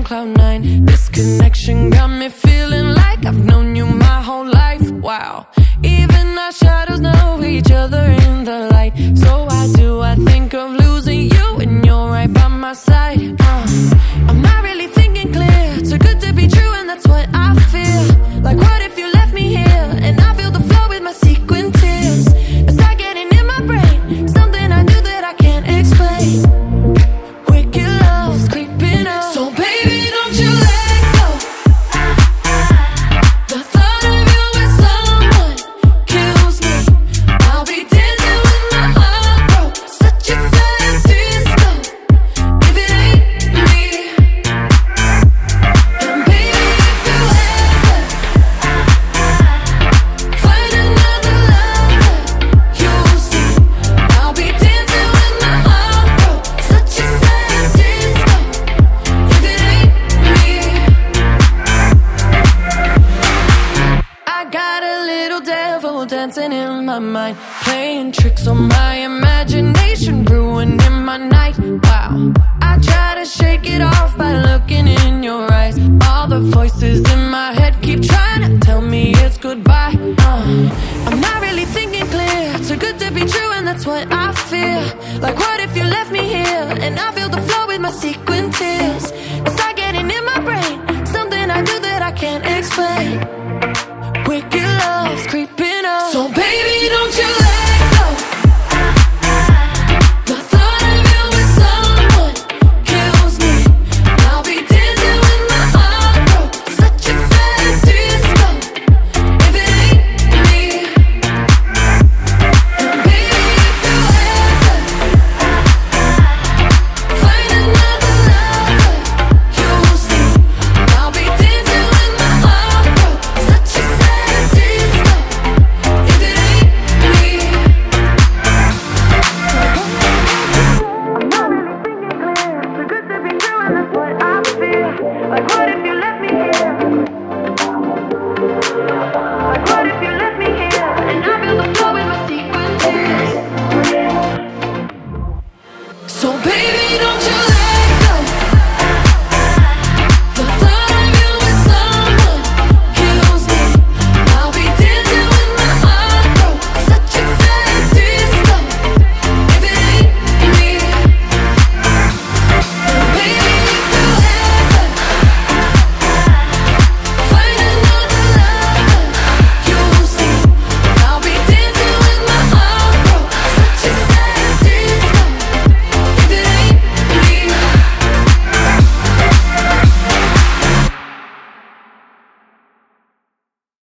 cloud nine. This connection got me feeling like I've known you my whole life. Wow, even our shadows know each other in the light. So why do I think of losing you when you're right by my side? I'm not really thinking clear. Too good to be true, and that's what I feel. Like what if you left me here and I feel the flow with my sequin tears? It's not getting in my brain, something I do that I can't explain. Wicked love's creeping up. So baby, don't you let go. The thought of you with someone kills me. I'll be dancing with my heart broke. Such a sad disco if it ain't me. And baby, if you ever find another lover, you'll see I'll be dancing with my heart broke. Such a sad disco if it ain't me. I got a little devil dancing in my mind, playing tricks on my imagination, ruining my night. Wow, I try to shake it off by looking in your eyes. All the voices in my head keep trying to tell me it's goodbye. I'm not really thinking clear. Too good to be true, and that's what I feel. Like what if you left me here and I feel the flow with my sequin tears? It's not getting in my brain, something I do that I can't explain. Wicked